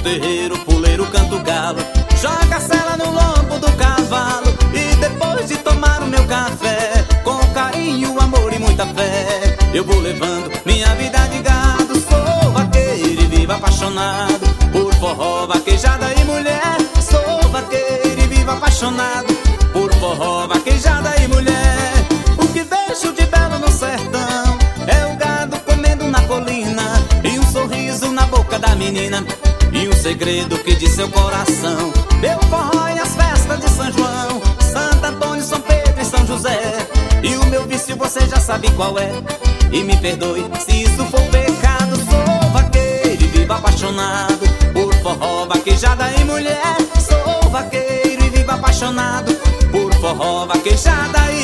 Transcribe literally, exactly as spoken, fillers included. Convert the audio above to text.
terreiro, puleiro, canta o galo, joga a sela no lombo do cavalo. E depois de tomar o meu café, com carinho, amor e muita fé, eu vou levando minha vida de gado. Sou vaqueiro e vivo apaixonado por forró, vaquejada e mulher. Sou vaqueiro e vivo apaixonado por forró, vaquejada e mulher. O que vejo de belo no sertão é o gado comendo na colina, e um sorriso na boca da menina, e um segredo que diz seu coração. Meu forró e as festas de São João, Santo Antônio, São Pedro e São José. E o meu vício você já sabe qual é, e me perdoe se isso for pecado. Sou vaqueiro e vivo apaixonado por forró, vaquejada e mulher. Sou vaqueiro e vivo apaixonado por forró, vaquejada e